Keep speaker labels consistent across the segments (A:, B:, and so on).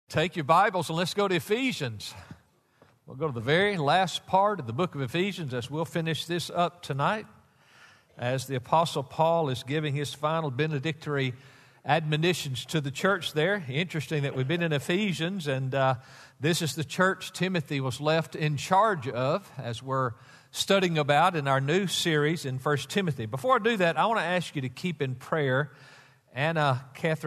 A: Take your Bibles and let's go to Ephesians. We'll go to the very last part of the book of Ephesians as we'll finish this up tonight as the Apostle Paul is giving his final benedictory admonitions to the church there. Interesting that we've been in Ephesians, and this is the church Timothy was left in charge of as we're studying about in our new series in 1 Timothy. Before I do that, I want to ask you to keep in prayer Anna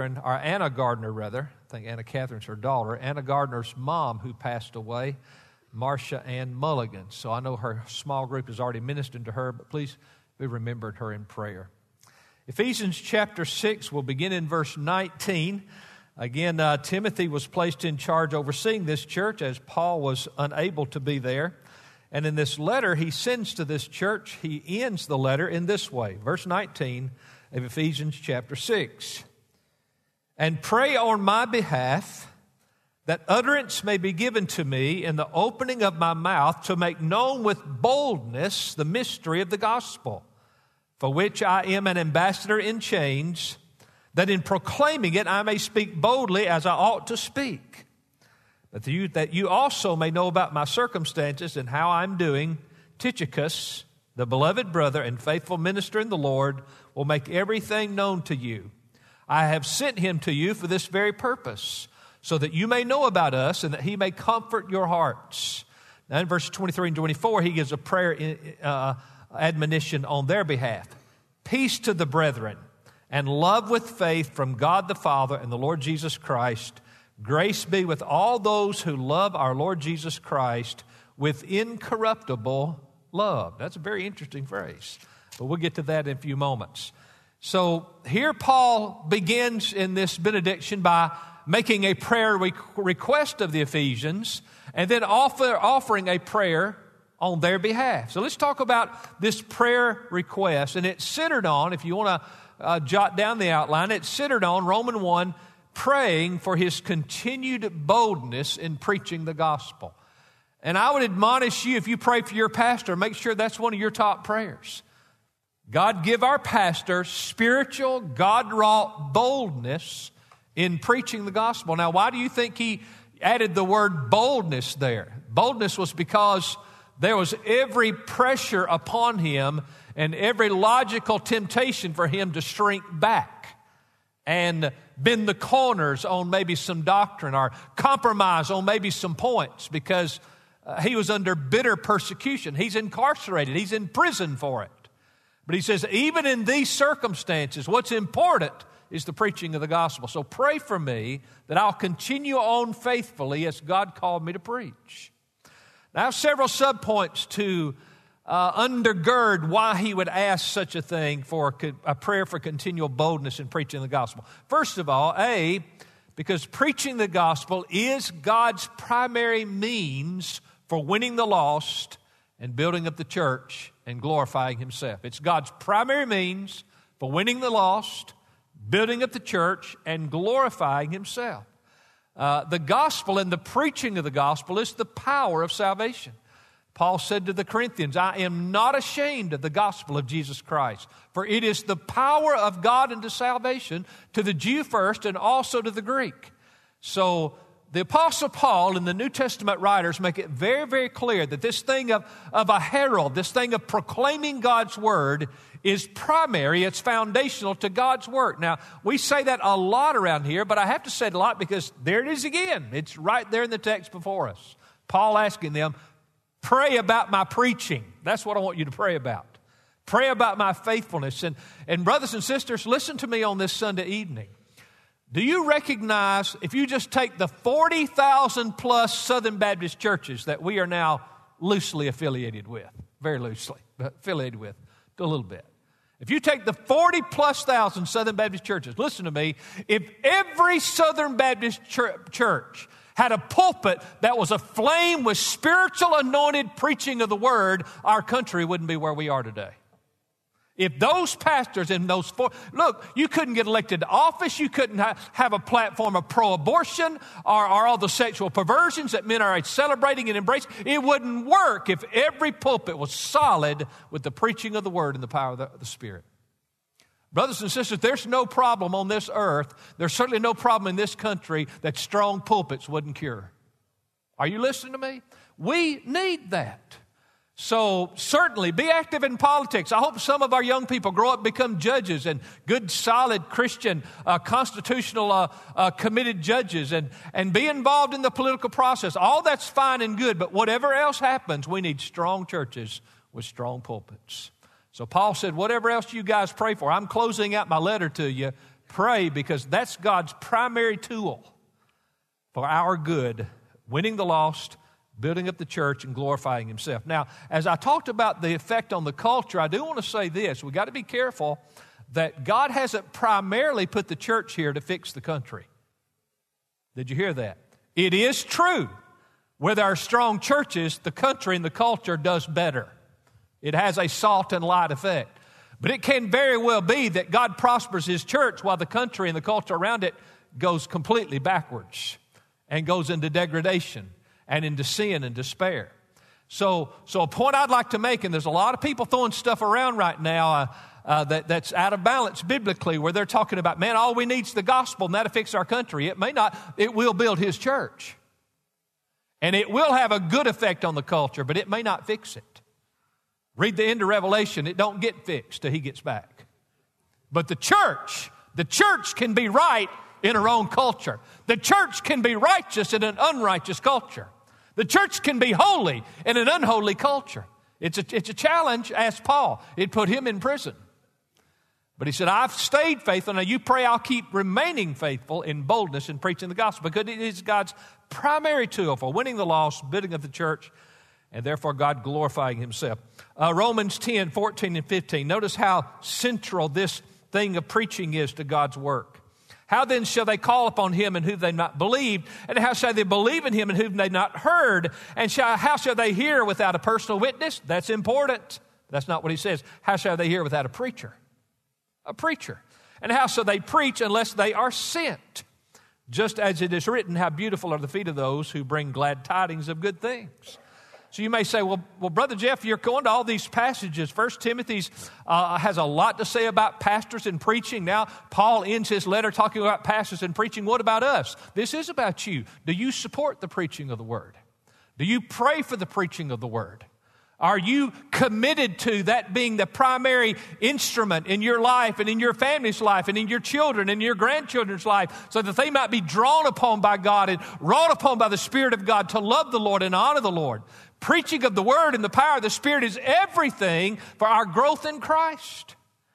A: Gardner, I think Anna Catherine's her daughter, Anna Gardner's mom who passed away, Marcia Ann Mulligan. So I know her small group has already ministered to her, but please be remembered her in prayer. Ephesians chapter 6 will begin in verse 19. Again, Timothy was placed in charge overseeing this church as Paul was unable to be there. And in this letter he sends to this church, he ends the letter in this way. Verse 19 of Ephesians chapter 6. And pray on my behalf that utterance may be given to me in the opening of my mouth to make known with boldness the mystery of the gospel, for which I am an ambassador in chains, that in proclaiming it I may speak boldly as I ought to speak. That you also may know about my circumstances and how I'm doing. Tychicus, the beloved brother and faithful minister in the Lord, will make everything known to you. I have sent him to you for this very purpose, so that you may know about us and that he may comfort your hearts. Now in verse 23 and 24, he gives a prayer admonition on their behalf. Peace to the brethren and love with faith from God the Father and the Lord Jesus Christ. Grace be with all those who love our Lord Jesus Christ with incorruptible love. That's a very interesting phrase, but we'll get to that in a few moments. So here Paul begins in this benediction by making a prayer request of the Ephesians and then offering a prayer on their behalf. So let's talk about this prayer request. And it's centered on, if you want to jot down the outline, it's centered on Romans 1, praying for his continued boldness in preaching the gospel. And I would admonish you, if you pray for your pastor, make sure that's one of your top prayers. God, give our pastor spiritual, God-wrought boldness in preaching the gospel. Now, why do you think he added the word boldness there? Boldness was because there was every pressure upon him and every logical temptation for him to shrink back and bend the corners on maybe some doctrine or compromise on maybe some points because he was under bitter persecution. He's incarcerated. He's in prison for it. But he says, even in these circumstances, what's important is the preaching of the gospel. So pray for me that I'll continue on faithfully as God called me to preach. Now, I have several subpoints to undergird why he would ask such a thing for a prayer for continual boldness in preaching the gospel. First of all, because preaching the gospel is God's primary means for winning the lost and building up the church and glorifying himself. It's God's primary means for winning the lost, building up the church, and glorifying himself. The gospel and the preaching of the gospel is the power of salvation. Paul said to the Corinthians, I am not ashamed of the gospel of Jesus Christ, for it is the power of God unto salvation to the Jew first and also to the Greek. So the Apostle Paul and the New Testament writers make it very, very clear that this thing of a herald, this thing of proclaiming God's word is primary, it's foundational to God's work. Now, we say that a lot around here, but I have to say it a lot because there it is again. It's right there in the text before us. Paul asking them, pray about my preaching. That's what I want you to pray about. Pray about my faithfulness. And brothers and sisters, listen to me on this Sunday evening. Do you recognize, if you just take the 40,000 plus Southern Baptist churches that we are now loosely affiliated with, very loosely affiliated with, a little bit. If you take the 40 plus thousand Southern Baptist churches, listen to me, if every Southern Baptist church had a pulpit that was aflame with spiritual anointed preaching of the word, our country wouldn't be where we are today. If those pastors in those look, you couldn't get elected to office, you couldn't have a platform of pro-abortion or all the sexual perversions that men are celebrating and embracing. It wouldn't work if every pulpit was solid with the preaching of the word and the power of the Spirit. Brothers and sisters, there's no problem on this earth, there's certainly no problem in this country that strong pulpits wouldn't cure. Are you listening to me? We need that. So certainly be active in politics. I hope some of our young people grow up, become judges and good, solid Christian, constitutional, committed judges and be involved in the political process. All that's fine and good, but whatever else happens, we need strong churches with strong pulpits. So Paul said, whatever else you guys pray for, I'm closing out my letter to you. Pray, because that's God's primary tool for our good, winning the lost, building up the church, and glorifying himself. Now, as I talked about the effect on the culture, I do want to say this. We've got to be careful that God hasn't primarily put the church here to fix the country. Did you hear that? It is true. With our strong churches, the country and the culture does better. It has a salt and light effect. But it can very well be that God prospers his church while the country and the culture around it goes completely backwards and goes into degradation and into sin and despair. So a point I'd like to make, and there's a lot of people throwing stuff around right now that's out of balance biblically, where they're talking about, man, all we need is the gospel and that'll fix our country. It may not. It will build his church. And it will have a good effect on the culture, but it may not fix it. Read the end of Revelation. It don't get fixed till he gets back. But the church can be right in her own culture. The church can be righteous in an unrighteous culture. The church can be holy in an unholy culture. It's a challenge, asked Paul. It put him in prison. But he said, I've stayed faithful. Now you pray I'll keep remaining faithful in boldness in preaching the gospel, because it is God's primary tool for winning the lost, building of the church, and therefore God glorifying himself. Romans 10, 14 and 15. Notice how central this thing of preaching is to God's work. How then shall they call upon him in whom they not believed? And how shall they believe in him in whom they not heard? And how shall they hear without a personal witness? That's important. That's not what he says. How shall they hear without a preacher? A preacher. And how shall they preach unless they are sent? Just as it is written, how beautiful are the feet of those who bring glad tidings of good things. So you may say, well, Brother Jeff, you're going to all these passages. 1 Timothy has a lot to say about pastors and preaching. Now, Paul ends his letter talking about pastors and preaching. What about us? This is about you. Do you support the preaching of the word? Do you pray for the preaching of the word? Are you committed to that being the primary instrument in your life and in your family's life and in your children and your grandchildren's life, so that they might be drawn upon by God and wrought upon by the Spirit of God to love the Lord and honor the Lord? Preaching of the word and the power of the Spirit is everything for our growth in Christ.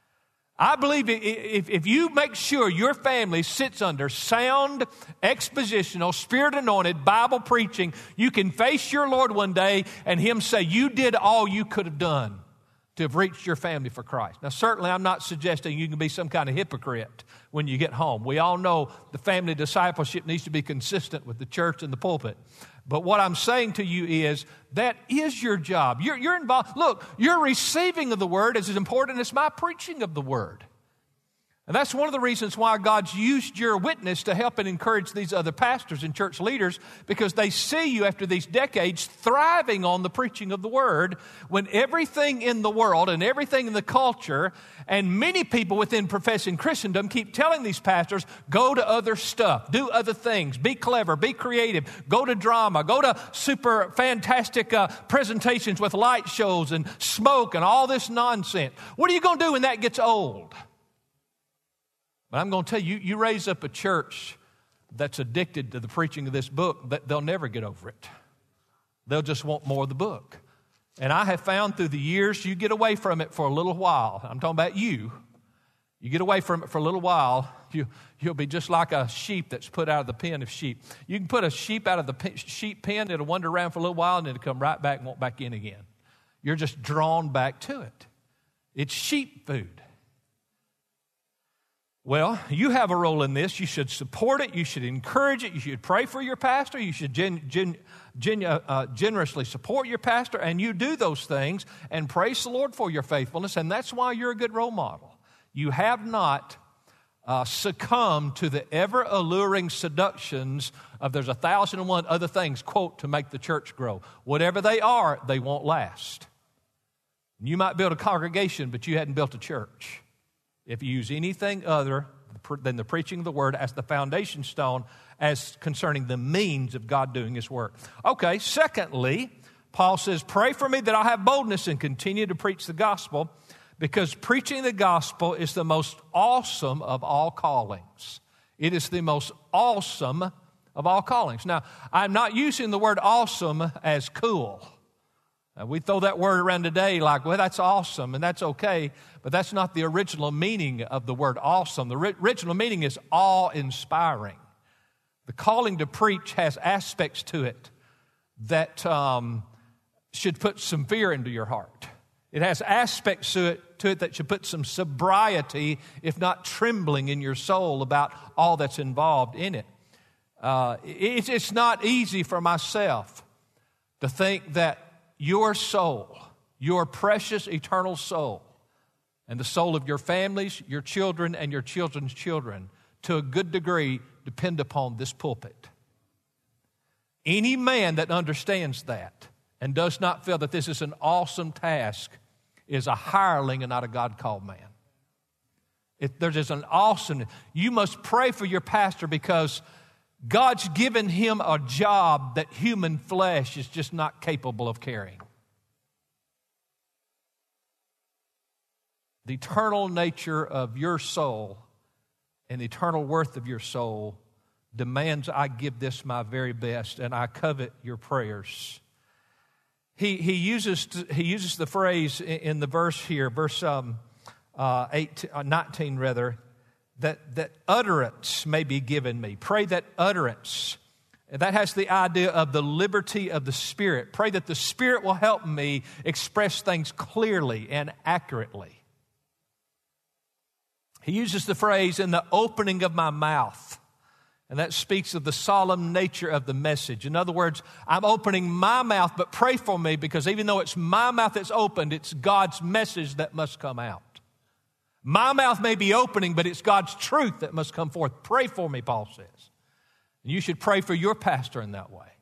A: I believe if you make sure your family sits under sound, expositional, Spirit-anointed Bible preaching, you can face your Lord one day and him say, you did all you could have done to have reached your family for Christ. Now, certainly I'm not suggesting you can be some kind of hypocrite when you get home. We all know the family discipleship needs to be consistent with the church and the pulpit. But what I'm saying to you is that is your job. You're involved. Look, your receiving of the word is as important as my preaching of the word. And that's one of the reasons why God's used your witness to help and encourage these other pastors and church leaders, because they see you after these decades thriving on the preaching of the word, when everything in the world and everything in the culture and many people within professing Christendom keep telling these pastors, go to other stuff, do other things, be clever, be creative, go to drama, go to super fantastic presentations with light shows and smoke and all this nonsense. What are you going to do when that gets old? But I'm going to tell you, you raise up a church that's addicted to the preaching of this book, that they'll never get over it. They'll just want more of the book. And I have found through the years, you get away from it for a little while. I'm talking about you. You get away from it for a little while, you'll be just like a sheep that's put out of the pen of sheep. You can put a sheep out of the sheep pen, it'll wander around for a little while, and it'll come right back and won't back in again. You're just drawn back to it. It's sheep food. Well, you have a role in this. You should support it. You should encourage it. You should pray for your pastor. You should generously support your pastor. And you do those things and praise the Lord for your faithfulness. And that's why you're a good role model. You have not succumbed to the ever-alluring seductions of there's 1,001 other things, quote, to make the church grow. Whatever they are, they won't last. You might build a congregation, but you hadn't built a church. if you use anything other than the preaching of the word as the foundation stone as concerning the means of God doing His work. Okay, secondly, Paul says, pray for me that I'll have boldness and continue to preach the gospel, because preaching the gospel is the most awesome of all callings. It is the most awesome of all callings. Now, I'm not using the word awesome as cool. We throw that word around today like, well, that's awesome, and that's okay, but that's not the original meaning of the word awesome. The original meaning is awe-inspiring. The calling to preach has aspects to it that should put some fear into your heart. It has aspects to it that should put some sobriety, if not trembling, in your soul about all that's involved in it. It's not easy for myself to think that your soul, your precious eternal soul, and the soul of your families, your children, and your children's children, to a good degree, depend upon this pulpit. Any man that understands that and does not feel that this is an awesome task is a hireling and not a God-called man. There's just an awesome. You must pray for your pastor, because God's given him a job that human flesh is just not capable of carrying. The eternal nature of your soul and the eternal worth of your soul demands I give this my very best, and I covet your prayers. He uses the phrase in the verse here, verse 19 rather, that utterance may be given me. Pray that utterance. And that has the idea of the liberty of the Spirit. Pray that the Spirit will help me express things clearly and accurately. He uses the phrase, in the opening of my mouth. And that speaks of the solemn nature of the message. In other words, I'm opening my mouth, but pray for me, because even though it's my mouth that's opened, it's God's message that must come out. My mouth may be opening, but it's God's truth that must come forth. Pray for me, Paul says. And you should pray for your pastor in that way.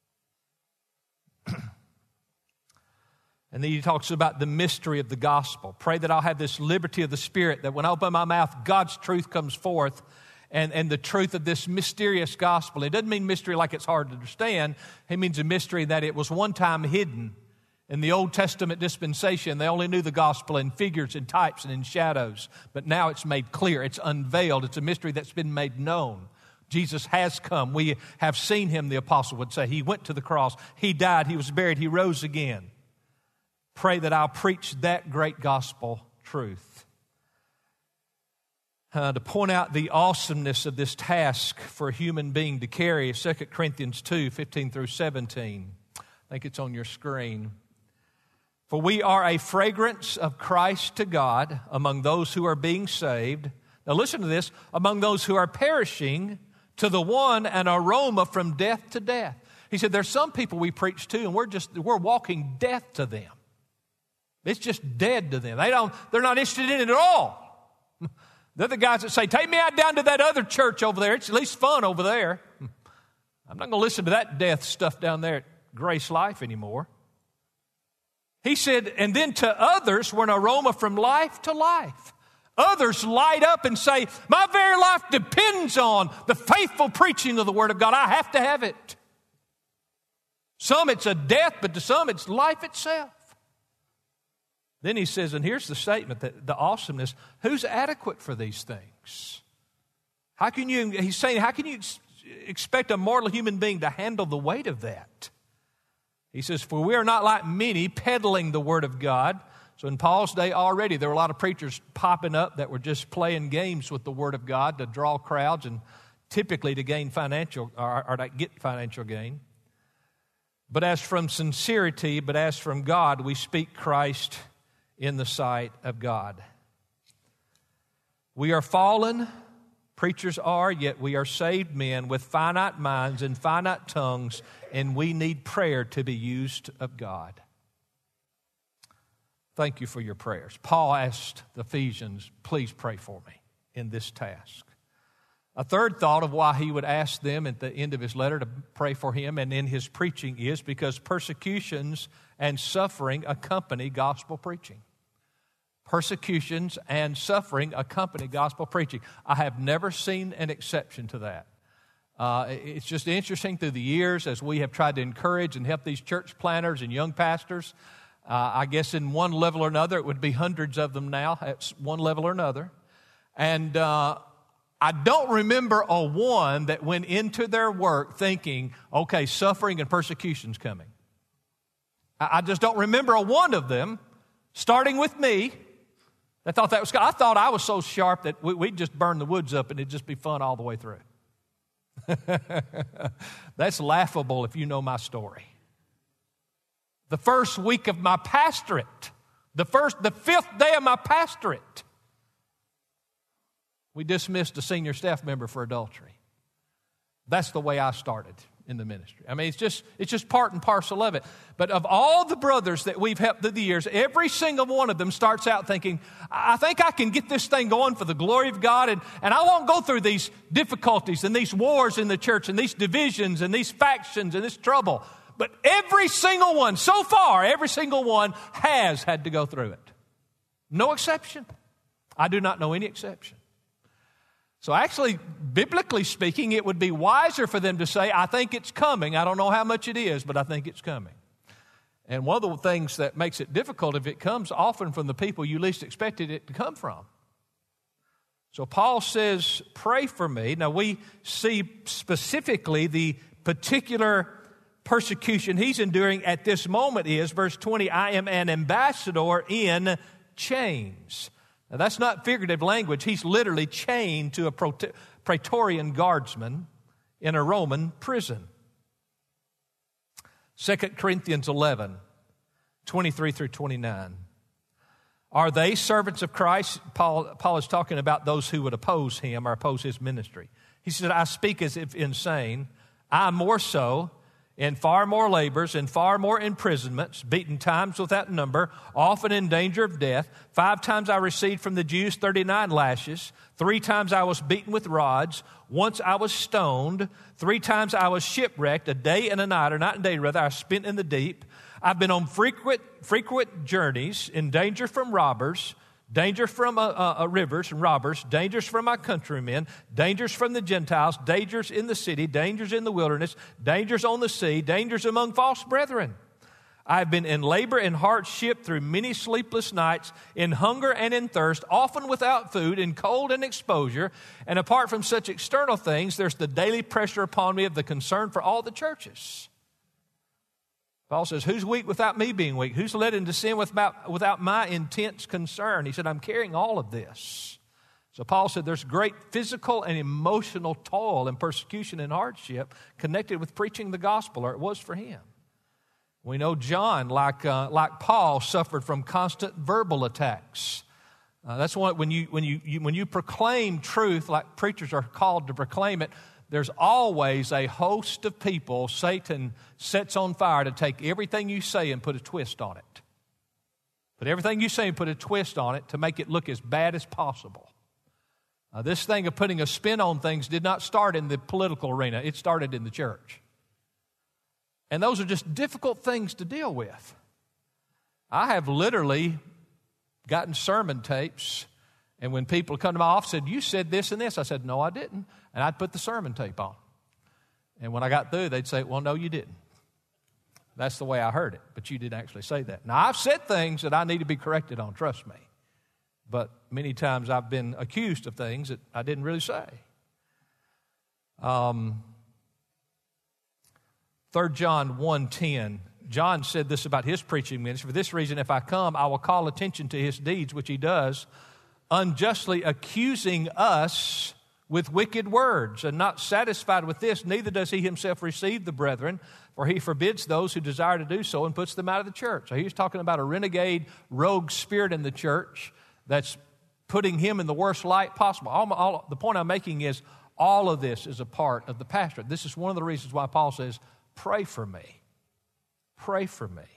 A: And then he talks about the mystery of the gospel. Pray that I'll have this liberty of the Spirit, that when I open my mouth, God's truth comes forth, and the truth of this mysterious gospel. It doesn't mean mystery like it's hard to understand. It means a mystery that it was one time hidden. In the Old Testament dispensation, they only knew the gospel in figures and types and in shadows. But now it's made clear. It's unveiled. It's a mystery that's been made known. Jesus has come. We have seen him, the apostle would say. He went to the cross. He died. He was buried. He rose again. Pray that I'll preach that great gospel truth. To point out the awesomeness of this task for a human being to carry, 2 Corinthians 2, 15 through 17. I think it's on your screen. For we are a fragrance of Christ to God among those who are being saved. Now listen to this. Among those who are perishing, to the one an aroma from death to death. He said there's some people we preach to, and we're walking death to them. It's just dead to them. They're not interested in it at all. They're the guys that say, take me out down to that other church over there. It's at least fun over there. I'm not going to listen to that death stuff down there at Grace Life anymore. He said, and then to others, we're an aroma from life to life. Others light up and say, my very life depends on the faithful preaching of the Word of God. I have to have it. Some it's a death, but to some it's life itself. Then he says, and here's the statement, that the awesomeness, who's adequate for these things? He's saying, how can you expect a mortal human being to handle the weight of that? He says, for we are not like many peddling the Word of God. So in Paul's day already, there were a lot of preachers popping up that were just playing games with the Word of God to draw crowds and typically to gain financial, or to get financial gain. But as from sincerity, but as from God, we speak Christ in the sight of God. We are fallen, preachers are, yet we are saved men with finite minds and finite tongues, and we need prayer to be used of God. Thank you for your prayers. Paul asked the Ephesians, please pray for me in this task. A third thought of why he would ask them at the end of his letter to pray for him and in his preaching is because persecutions and suffering accompany gospel preaching. persecutions and suffering accompany gospel preaching. I have never seen an exception to that. It's just interesting through the years as we have tried to encourage and help these church planters and young pastors. I guess in one level or another, it would be hundreds of them now at one level or another. And I don't remember a one that went into their work thinking, okay, suffering and persecution's coming. I just don't remember a one of them, starting with me, that thought that was good. I thought I was so sharp that we'd just burn the woods up and it'd just be fun all the way through. That's laughable if you know my story. The first week of my pastorate, the fifth day of my pastorate, we dismissed a senior staff member for adultery. That's the way I started in the ministry. I mean, it's just part and parcel of it. But of all the brothers that we've helped through the years, every single one of them starts out thinking, I think I can get this thing going for the glory of God, and I won't go through these difficulties and these wars in the church and these divisions and these factions and this trouble. But every single one, so far, every single one has had to go through it. No exception. I do not know any exception. So actually, biblically speaking, it would be wiser for them to say, I think it's coming. I don't know how much it is, but I think it's coming. And one of the things that makes it difficult if it comes often from the people you least expected it to come from. So Paul says, pray for me. Now we see specifically the particular persecution he's enduring at this moment is, verse 20, I am an ambassador in chains. Now, that's not figurative language. He's literally chained to a Praetorian guardsman in a Roman prison. 2 Corinthians 11, 23 through 29. Are they servants of Christ? Paul is talking about those who would oppose him or oppose his ministry. He said, I speak as if insane. I more so, in far more labors, in far more imprisonments, beaten times without number, often in danger of death. 5 times I received from the Jews 39 lashes. 3 times I was beaten with rods. Once I was stoned. 3 times I was shipwrecked. A day and a night, or night and day rather, I spent in the deep. I've been on frequent journeys, in danger from robbers, danger from rivers and robbers, dangers from my countrymen, dangers from the Gentiles, dangers in the city, dangers in the wilderness, dangers on the sea, dangers among false brethren. I've been in labor and hardship through many sleepless nights, in hunger and in thirst, often without food, in cold and exposure. And apart from such external things, there's the daily pressure upon me of the concern for all the churches. Paul says, who's weak without me being weak? Who's led into sin without my intense concern? He said, I'm carrying all of this. So Paul said there's great physical and emotional toil and persecution and hardship connected with preaching the gospel, or it was for him. We know John, like Paul, suffered from constant verbal attacks. That's why when you proclaim truth, like preachers are called to proclaim it, there's always a host of people Satan sets on fire to take everything you say and put a twist on it. Put everything you say and put a twist on it to make it look as bad as possible. This thing of putting a spin on things did not start in the political arena. It started in the church. And those are just difficult things to deal with. I have literally gotten sermon tapes, and when people come to my office and said, you said this and this, I said, no, I didn't. And I'd put the sermon tape on. And when I got through, they'd say, well, no, you didn't. That's the way I heard it, but you didn't actually say that. Now, I've said things that I need to be corrected on, trust me. But many times I've been accused of things that I didn't really say. 3 John 1:10, John said this about his preaching ministry. For this reason, if I come, I will call attention to his deeds, which he does, unjustly accusing us with wicked words. And not satisfied with this, neither does he himself receive the brethren, for he forbids those who desire to do so and puts them out of the church. So he's talking about a renegade, rogue spirit in the church that's putting him in the worst light possible. The point I'm making is all of this is a part of the pastorate. This is one of the reasons why Paul says, pray for me. Pray for me.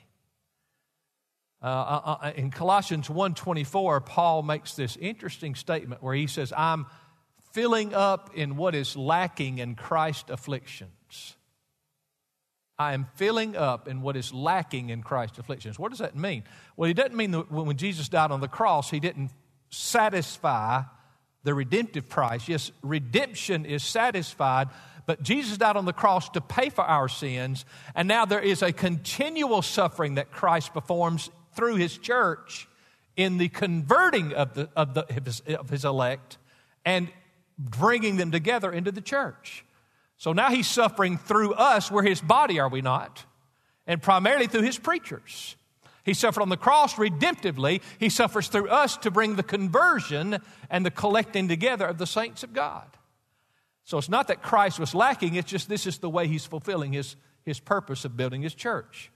A: In Colossians 1:24, Paul makes this interesting statement where he says, I'm filling up in what is lacking in Christ's afflictions. I am filling up in what is lacking in Christ's afflictions. What does that mean? Well, he doesn't mean that when Jesus died on the cross, he didn't satisfy the redemptive price. Yes, redemption is satisfied, but Jesus died on the cross to pay for our sins, and now there is a continual suffering that Christ performs through his church in the converting of his elect and bringing them together into the church. So now he's suffering through us. We're his body, are we not? And primarily through his preachers. He suffered on the cross redemptively. He suffers through us to bring the conversion and the collecting together of the saints of God. So it's not that Christ was lacking. It's just this is the way he's fulfilling his purpose of building his church.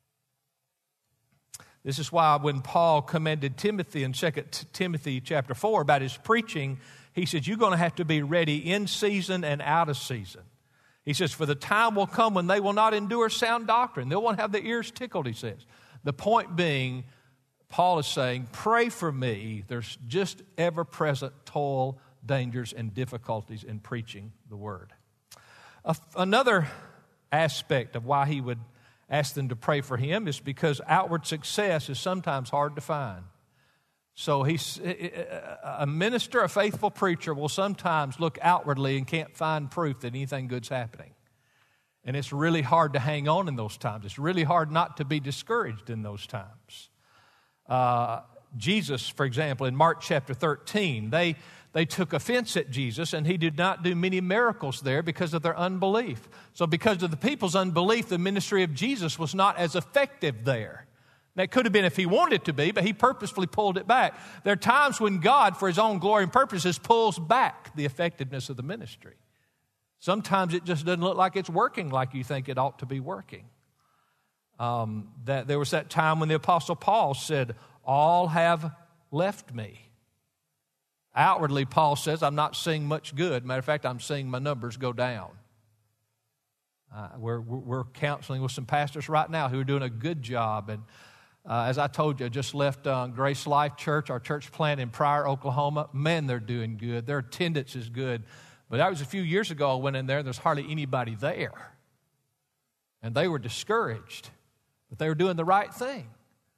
A: This is why when Paul commended Timothy in 2 Timothy chapter 4 about his preaching, he said, you're going to have to be ready in season and out of season. He says, for the time will come when they will not endure sound doctrine. They won't have their ears tickled, he says. The point being, Paul is saying, pray for me. There's just ever-present toil, dangers, and difficulties in preaching the word. Another aspect of why he would ask them to pray for him is because outward success is sometimes hard to find. So a minister, a faithful preacher will sometimes look outwardly and can't find proof that anything good's happening. And it's really hard to hang on in those times. It's really hard not to be discouraged in those times. Jesus, for example, in Mark chapter 13, they took offense at Jesus, and he did not do many miracles there because of their unbelief. So because of the people's unbelief, the ministry of Jesus was not as effective there. That could have been if he wanted it to be, but he purposefully pulled it back. There are times when God, for his own glory and purposes, pulls back the effectiveness of the ministry. Sometimes it just doesn't look like it's working like you think it ought to be working. There was that time when the Apostle Paul said, all have left me. Outwardly, Paul says, I'm not seeing much good. Matter of fact, I'm seeing my numbers go down. We're counseling with some pastors right now who are doing a good job. And as I told you, I just left Grace Life Church, our church plant in Pryor, Oklahoma. Man, they're doing good. Their attendance is good. But that was a few years ago I went in there, and there's hardly anybody there. And they were discouraged. But they were doing the right thing.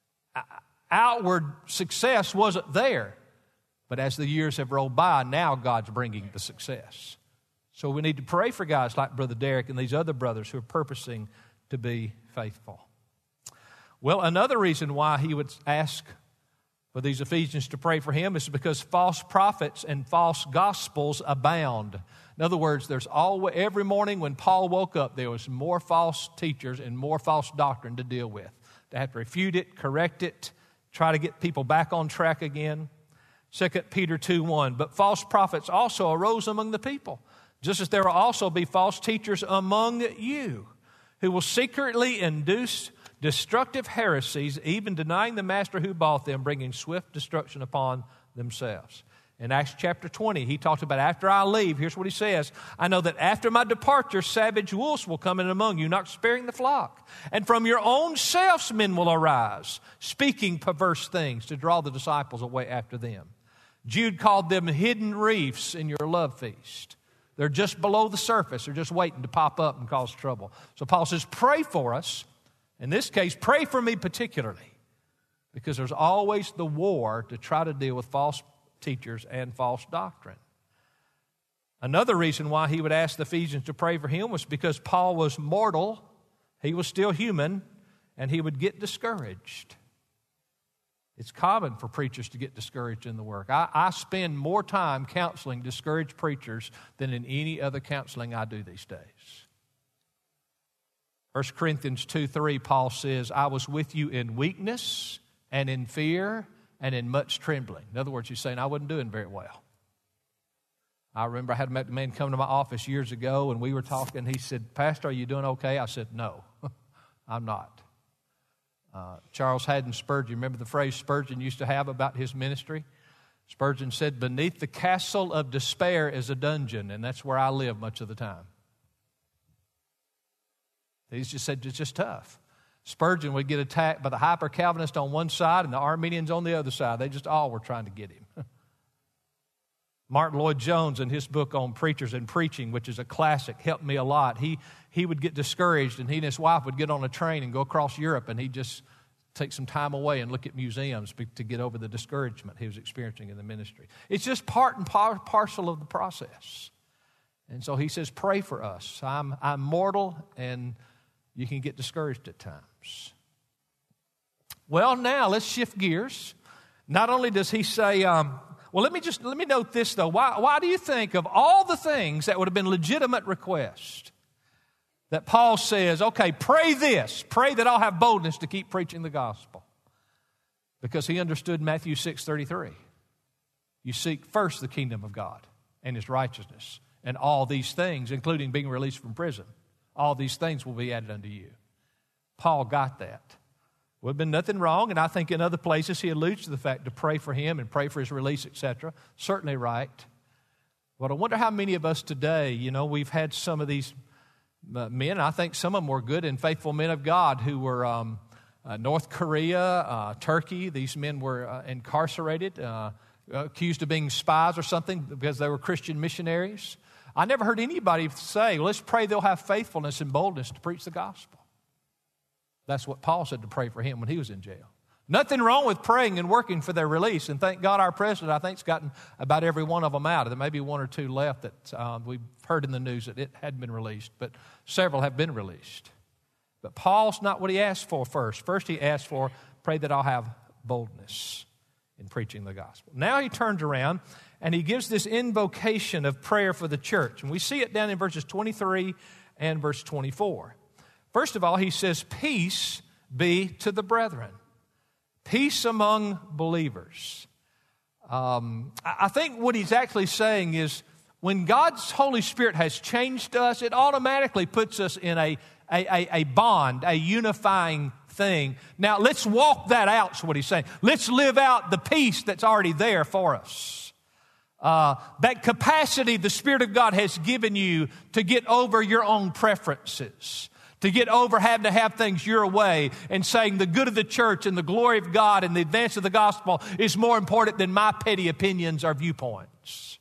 A: Outward success wasn't there. But as the years have rolled by, now God's bringing the success. So we need to pray for guys like Brother Derek and these other brothers who are purposing to be faithful. Well, another reason why he would ask for these Ephesians to pray for him is because false prophets and false gospels abound. In other words, there's always, every morning when Paul woke up, there was more false teachers and more false doctrine to deal with. To have to refute it, correct it, try to get people back on track again. 2 Peter 2:1, but false prophets also arose among the people, just as there will also be false teachers among you, who will secretly induce destructive heresies, even denying the master who bought them, bringing swift destruction upon themselves. In Acts chapter 20, he talked about after I leave, here's what he says, I know that after my departure, savage wolves will come in among you, not sparing the flock. And from your own selves men will arise, speaking perverse things to draw the disciples away after them. Jude called them hidden reefs in your love feast. They're just below the surface. They're just waiting to pop up and cause trouble. So Paul says, pray for us. In this case, pray for me particularly, because there's always the war to try to deal with false teachers and false doctrine. Another reason why he would ask the Ephesians to pray for him was because Paul was mortal, he was still human, and he would get discouraged. It's common for preachers to get discouraged in the work. I spend more time counseling discouraged preachers than in any other counseling I do these days. 1 Corinthians 2:3, Paul says, I was with you in weakness and in fear and in much trembling. In other words, he's saying I wasn't doing very well. I remember I had a man come to my office years ago, and we were talking. He said, Pastor, are you doing okay? I said, no, I'm not. Charles Haddon Spurgeon, remember the phrase Spurgeon used to have about his ministry? Spurgeon said, beneath the castle of despair is a dungeon, and that's where I live much of the time. He just said it's just tough. Spurgeon would get attacked by the hyper-Calvinist on one side and the Arminians on the other side. They just all were trying to get him. Martin Lloyd-Jones, in his book on preachers and preaching, which is a classic, helped me a lot. He would get discouraged, and he and his wife would get on a train and go across Europe, and he'd just take some time away and look at museums to get over the discouragement he was experiencing in the ministry. It's just part and parcel of the process. And so he says, pray for us. I'm mortal, and you can get discouraged at times. Well, now let's shift gears. Not only does he say, let me note this, though. Why do you think of all the things that would have been legitimate requests that Paul says, okay, pray this, pray that I'll have boldness to keep preaching the gospel? Because he understood Matthew 6:33. You seek first the kingdom of God and his righteousness, and all these things, including being released from prison, all these things will be added unto you. Paul got that. Would have been nothing wrong, and I think in other places he alludes to the fact to pray for him and pray for his release, etc. Certainly right. But I wonder how many of us today, we've had some of these men, I think some of them were good and faithful men of God who were North Korea, Turkey. These men were incarcerated, accused of being spies or something because they were Christian missionaries. I never heard anybody say, let's pray they'll have faithfulness and boldness to preach the gospel. That's what Paul said to pray for him when he was in jail. Nothing wrong with praying and working for their release. And thank God our president, I think, has gotten about every one of them out. There may be one or two left that we've heard in the news that it had been released, but several have been released. But Paul's not what he asked for first. First he asked for, pray that I'll have boldness in preaching the gospel. Now he turns around and he gives this invocation of prayer for the church. And we see it down in verses 23 and verse 24. First of all, he says, peace be to the brethren. Peace among believers. I think what he's actually saying is when God's Holy Spirit has changed us, it automatically puts us in a bond, a unifying thing. Now, let's walk that out, is what he's saying. Let's live out the peace that's already there for us. That capacity the Spirit of God has given you to get over your own preferences, to get over having to have things your way and saying the good of the church and the glory of God and the advance of the gospel is more important than my petty opinions or viewpoints.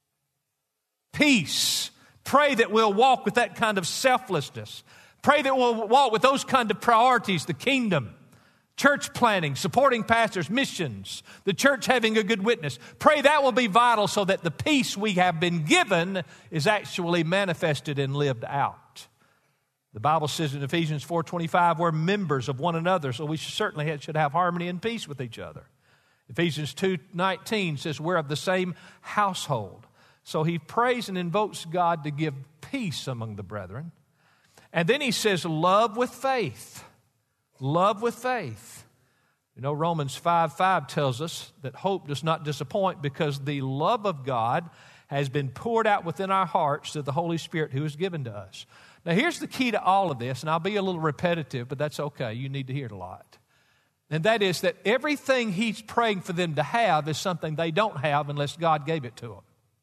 A: Peace. Pray that we'll walk with that kind of selflessness. Pray that we'll walk with those kind of priorities, the kingdom, church planting, supporting pastors, missions, the church having a good witness. Pray that will be vital so that the peace we have been given is actually manifested and lived out. The Bible says in Ephesians 4:25, we're members of one another, so we certainly should have harmony and peace with each other. Ephesians 2:19 says we're of the same household. So he prays and invokes God to give peace among the brethren. And then he says love with faith. Love with faith. Romans 5:5 tells us that hope does not disappoint because the love of God has been poured out within our hearts through the Holy Spirit who is given to us. Now, here's the key to all of this, and I'll be a little repetitive, but that's okay. You need to hear it a lot. And that is that everything he's praying for them to have is something they don't have unless God gave it to them.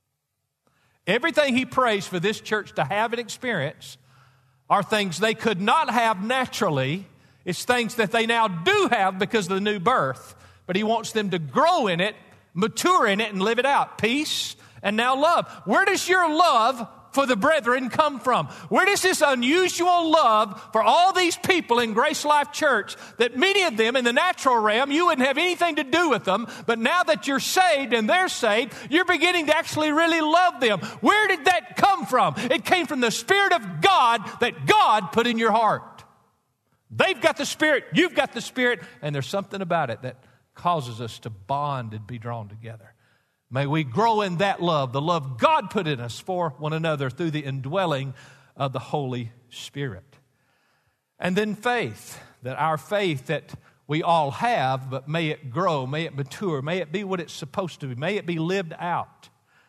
A: Everything he prays for this church to have and experience are things they could not have naturally. It's things that they now do have because of the new birth. But he wants them to grow in it, mature in it, and live it out. Peace and now love. Where does your love for the brethren come from? Where does this unusual love for all these people in Grace Life Church, that many of them in the natural realm, you wouldn't have anything to do with them, but now that you're saved and they're saved, you're beginning to actually really love them. Where did that come from? It came from the Spirit of God that God put in your heart. They've got the Spirit, you've got the Spirit, and there's something about it that causes us to bond and be drawn together. May we grow in that love, the love God put in us for one another through the indwelling of the Holy Spirit. And then faith, that our faith that we all have, but may it grow, may it mature, may it be what it's supposed to be, may it be lived out.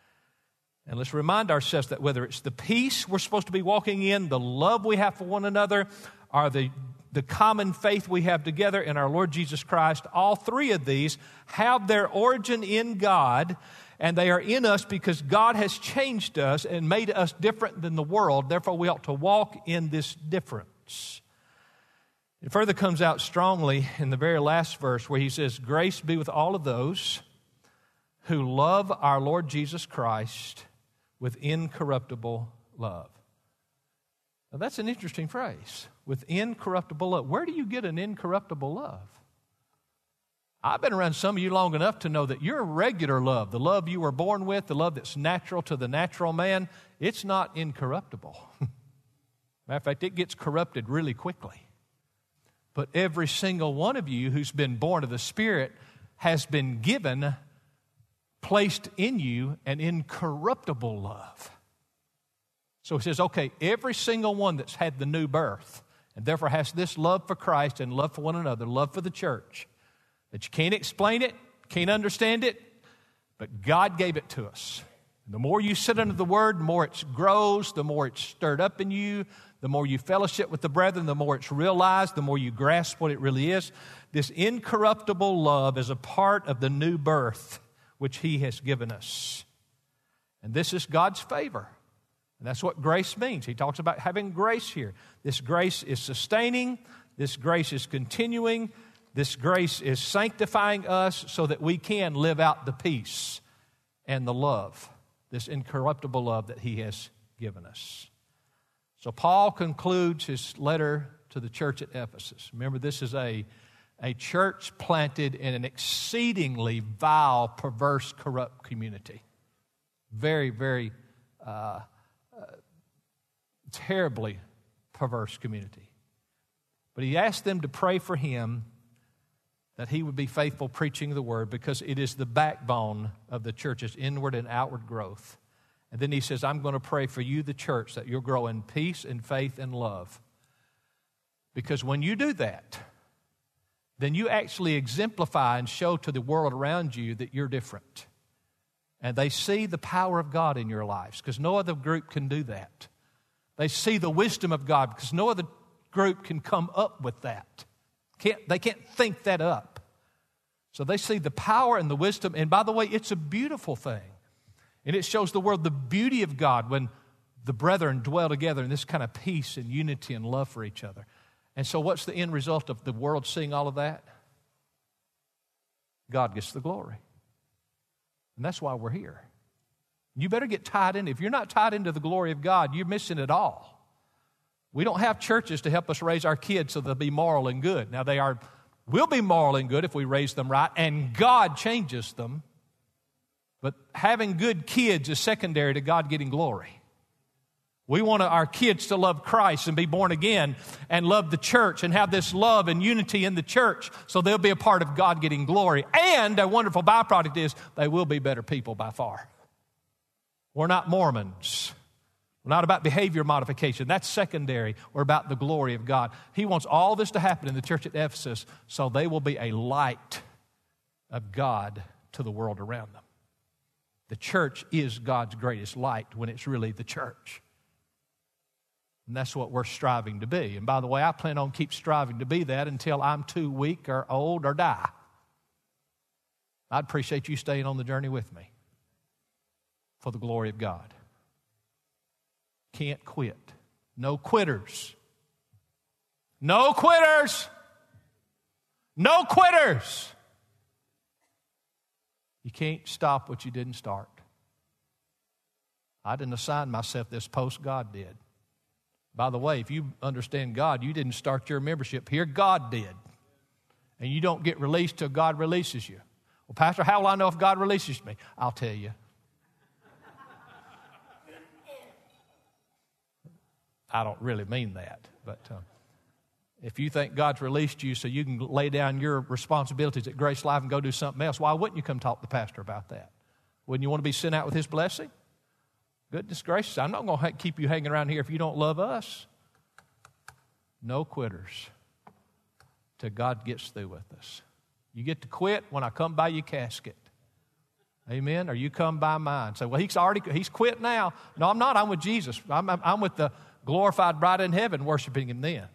A: And let's remind ourselves that whether it's the peace we're supposed to be walking in, the love we have for one another, or the common faith we have together in our Lord Jesus Christ, all three of these have their origin in God, and they are in us because God has changed us and made us different than the world. Therefore, we ought to walk in this difference. It further comes out strongly in the very last verse where he says, grace be with all of those who love our Lord Jesus Christ with incorruptible love. Now, that's an interesting phrase, with incorruptible love. Where do you get an incorruptible love? I've been around some of you long enough to know that your regular love, the love you were born with, the love that's natural to the natural man, it's not incorruptible. Matter of fact, it gets corrupted really quickly. But every single one of you who's been born of the Spirit has been given, placed in you, an incorruptible love. So he says, okay, every single one that's had the new birth and therefore has this love for Christ and love for one another, love for the church, that you can't explain it, can't understand it, but God gave it to us. And the more you sit under the Word, the more it grows, the more it's stirred up in you, the more you fellowship with the brethren, the more it's realized, the more you grasp what it really is. This incorruptible love is a part of the new birth which He has given us. And this is God's favor. And that's what grace means. He talks about having grace here. This grace is sustaining. This grace is continuing. This grace is sanctifying us so that we can live out the peace and the love, this incorruptible love that He has given us. So Paul concludes his letter to the church at Ephesus. Remember, this is a church planted in an exceedingly vile, perverse, corrupt community. Very, very terribly perverse community. But he asked them to pray for him that he would be faithful preaching the word, because it is the backbone of the church's inward and outward growth. And then he says, I'm going to pray for you, the church, that you'll grow in peace and faith and love. Because when you do that, then you actually exemplify and show to the world around you that you're different. And they see the power of God in your lives, because no other group can do that. They see the wisdom of God, because no other group can come up with that. They can't think that up. So they see the power and the wisdom. And by the way, it's a beautiful thing. And it shows the world the beauty of God when the brethren dwell together in this kind of peace and unity and love for each other. And so what's the end result of the world seeing all of that? God gets the glory. And that's why we're here. You better get tied in. If you're not tied into the glory of God, you're missing it all. We don't have churches to help us raise our kids so they'll be moral and good. Now, will be moral and good if we raise them right, and God changes them. But having good kids is secondary to God getting glory. We want our kids to love Christ and be born again and love the church and have this love and unity in the church, so they'll be a part of God getting glory. And a wonderful byproduct is they will be better people by far. We're not Mormons. We're not about behavior modification. That's secondary. We're about the glory of God. He wants all this to happen in the church at Ephesus so they will be a light of God to the world around them. The church is God's greatest light when it's really the church. And that's what we're striving to be. And by the way, I plan on keep striving to be that until I'm too weak or old or die. I'd appreciate you staying on the journey with me for the glory of God. Can't quit. No quitters. No quitters. No quitters. You can't stop what you didn't start. I didn't assign myself this post, God did. By the way, if you understand God, you didn't start your membership here, God did. And you don't get released till God releases you. Well, Pastor, how will I know if God releases me? I'll tell you. I don't really mean that, but if you think God's released you so you can lay down your responsibilities at Grace Life and go do something else, why wouldn't you come talk to the pastor about that? Wouldn't you want to be sent out with his blessing? Goodness gracious, I'm not going to keep you hanging around here if you don't love us. No quitters till God gets through with us. You get to quit when I come by your casket. Amen? Or you come by mine. Say, well, he's quit now. No, I'm not. I'm with Jesus. I'm with the glorified bride in heaven, worshiping him then.